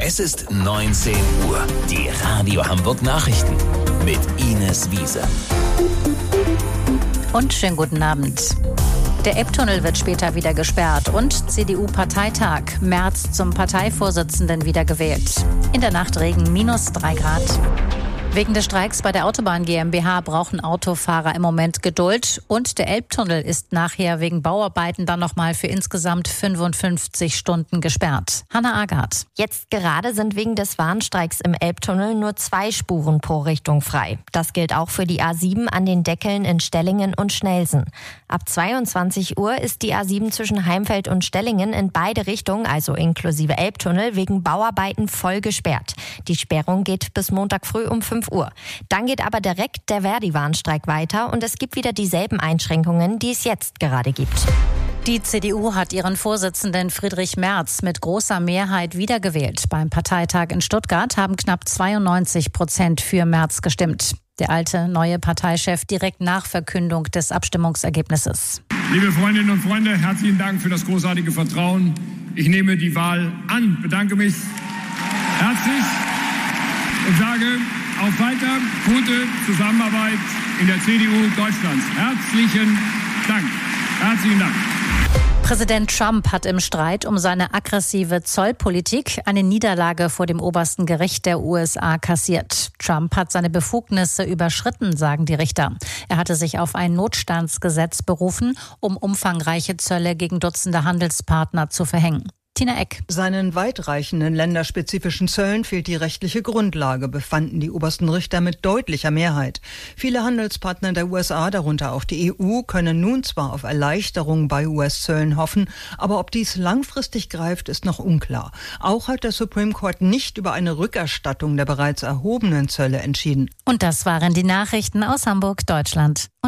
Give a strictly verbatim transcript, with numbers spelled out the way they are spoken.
Es ist neunzehn Uhr. Die Radio Hamburg Nachrichten mit Ines Wiese. Und schönen guten Abend. Der Elbtunnel wird später wieder gesperrt und C D U-Parteitag. Merz zum Parteivorsitzenden wiedergewählt. In der Nacht Regen, minus drei Grad. Wegen des Streiks bei der Autobahn GmbH brauchen Autofahrer im Moment Geduld. Und der Elbtunnel ist nachher wegen Bauarbeiten dann nochmal für insgesamt fünfundfünfzig Stunden gesperrt. Hanna Agard. Jetzt gerade sind wegen des Warnstreiks im Elbtunnel nur zwei Spuren pro Richtung frei. Das gilt auch für die A sieben an den Deckeln in Stellingen und Schnelsen. Ab zweiundzwanzig Uhr ist die A sieben zwischen Heimfeld und Stellingen in beide Richtungen, also inklusive Elbtunnel, wegen Bauarbeiten voll gesperrt. Die Sperrung geht bis Montag früh um fünf Uhr. Dann geht aber direkt der Verdi-Warnstreik weiter und es gibt wieder dieselben Einschränkungen, die es jetzt gerade gibt. Die C D U hat ihren Vorsitzenden Friedrich Merz mit großer Mehrheit wiedergewählt. Beim Parteitag in Stuttgart haben knapp zweiundneunzig Prozent für Merz gestimmt. Der alte, neue Parteichef direkt nach Verkündung des Abstimmungsergebnisses. Liebe Freundinnen und Freunde, herzlichen Dank für das großartige Vertrauen. Ich nehme die Wahl an, bedanke mich herzlich und sage auf weiter gute Zusammenarbeit in der C D U Deutschlands. Herzlichen Dank. Herzlichen Dank. Präsident Trump hat im Streit um seine aggressive Zollpolitik eine Niederlage vor dem obersten Gericht der U S A kassiert. Trump hat seine Befugnisse überschritten, sagen die Richter. Er hatte sich auf ein Notstandsgesetz berufen, um umfangreiche Zölle gegen Dutzende Handelspartner zu verhängen. Tina Eck. Seinen weitreichenden länderspezifischen Zöllen fehlt die rechtliche Grundlage, befanden die obersten Richter mit deutlicher Mehrheit. Viele Handelspartner der U S A, darunter auch die E U, können nun zwar auf Erleichterungen bei U S-Zöllen hoffen, aber ob dies langfristig greift, ist noch unklar. Auch hat der Supreme Court nicht über eine Rückerstattung der bereits erhobenen Zölle entschieden. Und das waren die Nachrichten aus Hamburg, Deutschland.